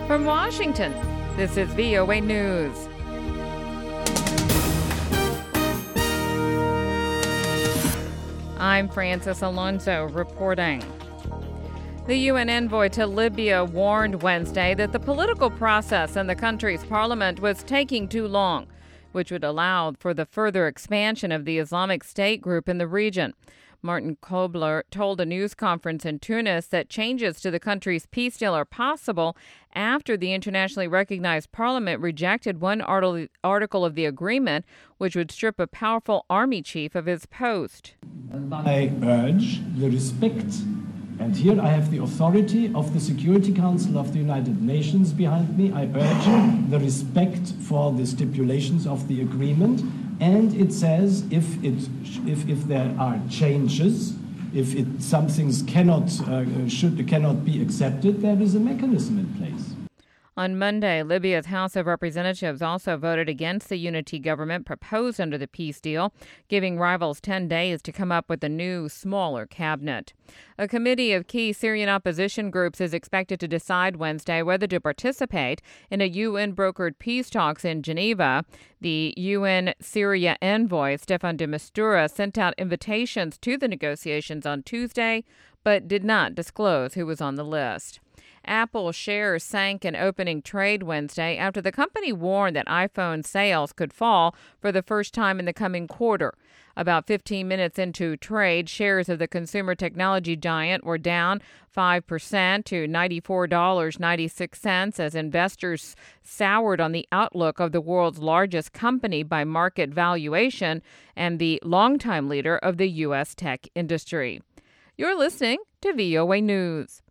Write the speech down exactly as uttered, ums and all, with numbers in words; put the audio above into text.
From Washington, this is V O A News. I'm Francis Alonso reporting. The U N envoy to Libya warned Wednesday that the political process in the country's parliament was taking too long, which would allow for the further expansion of the Islamic State group in the region. Martin Kobler told a news conference in Tunis that changes to the country's peace deal are possible after the internationally recognized parliament rejected one article of the agreement, which would strip a powerful army chief of his post. I urge the respect, and here I have the authority of the Security Council of the United Nations behind me. I urge the respect for the stipulations of the agreement. And it says if it if if there are changes, if it some things cannot uh, should cannot be accepted, there is a mechanism in place. On Monday, Libya's House of Representatives also voted against the unity government proposed under the peace deal, giving rivals ten days to come up with a new, smaller cabinet. A committee of key Syrian opposition groups is expected to decide Wednesday whether to participate in a U N-brokered peace talks in Geneva. The U N Syria envoy, Staffan de Mistura, sent out invitations to the negotiations on Tuesday, but did not disclose who was on the list. Apple shares sank in opening trade Wednesday after the company warned that iPhone sales could fall for the first time in the coming quarter. About fifteen minutes into trade, shares of the consumer technology giant were down five percent to ninety-four dollars and ninety-six cents as investors soured on the outlook of the world's largest company by market valuation and the longtime leader of the U S tech industry. You're listening to V O A News.